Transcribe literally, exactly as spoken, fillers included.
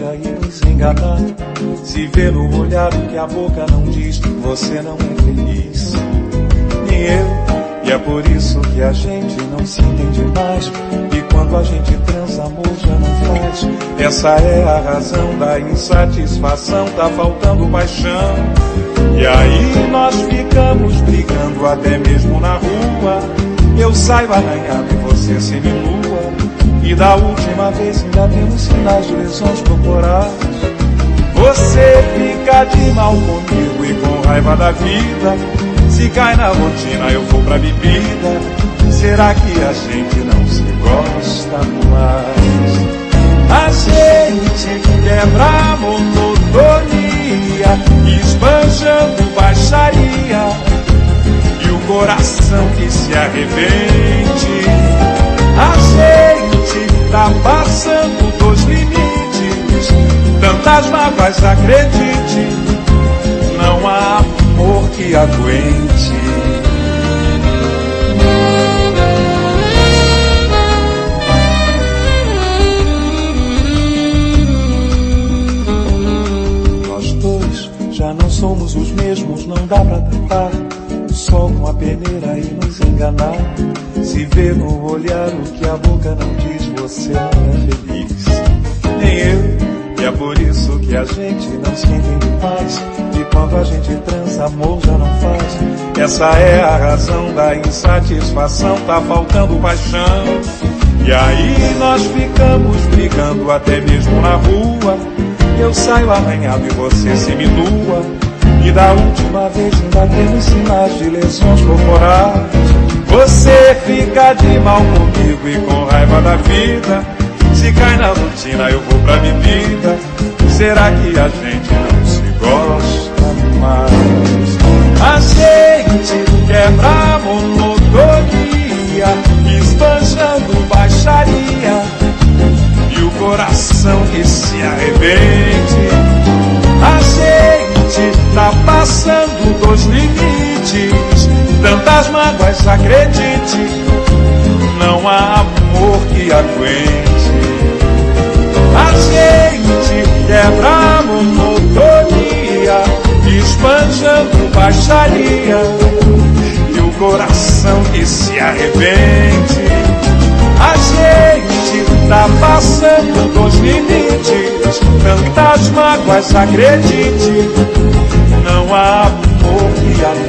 dia e nos enganar. Se vê no olhar o que a boca não diz, você não é feliz, nem eu. E é por isso que a gente não se entende mais. E quando a gente transa, amor já não faz. Essa é a razão da insatisfação, tá faltando paixão. E aí nós ficamos brigando até mesmo na rua. Eu saio arranhado e você seminua. E da última vez ainda temos sinais de lesões corporais. Você fica de mal comigo e com raiva da vida. Se cai na rotina eu vou pra bebida. Será que a gente não se gosta mais? A gente quebra a monotonia, esbanjando baixaria, e o coração que se arrebente. A gente tá passando dos limites, tantas mágoas, acredite, não há amor que aguente. Nós dois já não somos os mesmos, não dá pra tapar o sol com a peneira e nos enganar. Se vê no olhar o que a boca não diz, você não é feliz, nem eu. E é por isso que a gente não se entende mais. E quando a gente transa, amor já não faz. Essa é a razão da insatisfação, tá faltando paixão. E aí nós ficamos brigando até mesmo na rua. Eu saio arranhado e você seminua. E da última vez ainda temos sinais de lesões corporais. Você fica de mal comigo e com raiva da vida. Se cai na rotina eu vou pra bebida. Será que a gente não se gosta mais? A gente quebra a monotonia, esbanjando baixaria, e o coração que se arrebente. A gente tá passando dos limites, tantas mágoas, acredite, não há amor que aguente. A gente quebra a monotonia, esbanjando baixaria, e o coração que se arrebente. A gente tá passando dos limites, tantas mágoas, acredite, não há amor que aguente.